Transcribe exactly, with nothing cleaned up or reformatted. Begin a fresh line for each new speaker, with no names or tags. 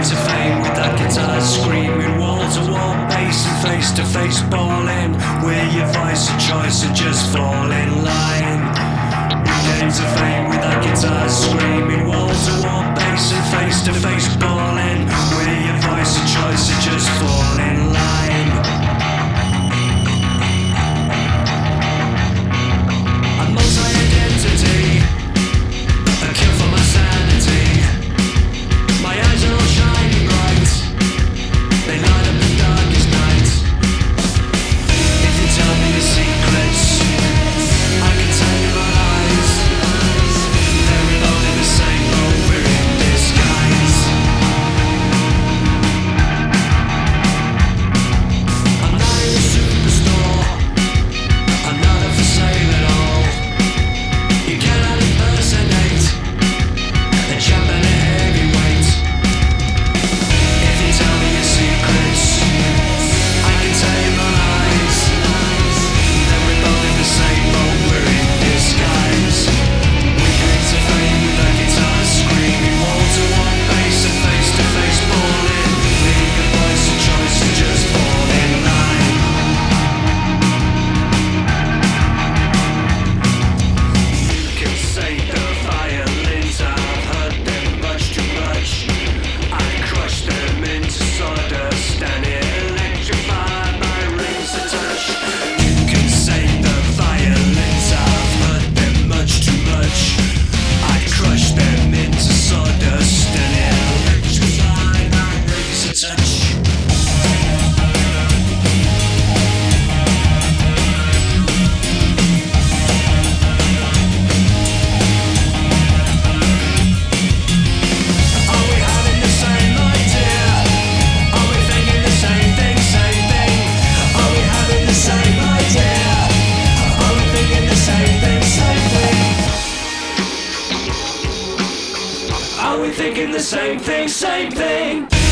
to fame with that guitar screaming, wall to wall bass and face to face bawling. Where your voice and choice and just fall in line. You came to fame with that guitar screaming, wall to wall bass and face to face bawling. Where your voice and choice and just fall in line. I'm multi-identity, a cure for my sanity. My eyes are all shining bright, they light up the darkest night. If you tell me your secrets, I can tell you my lies. They're both in the same boat, we're in disguise. I'm not in a superstore, I'm not a for sale at all. You cannot impersonate a champ and a heavyweight. If you tell me your secrets, I can tell you my lies. Then we're both in the same boat, we're in disguise. We came to fame with our guitars screaming, wall to wall bass and face to face bawling. Leave your voice and choice and just fall in line. You can say the violins, I've heard them much too much. I crush them into sawdust and electrify my rings to touch. You can say the violins, I've heard them much too much. I crush them into sawdust and electrify my rings to touch. Are we having the same idea? Are we thinking the same thing, same thing? Are we having the same idea? Are we thinking the same thing, same thing? Are we thinking the same thing, same thing?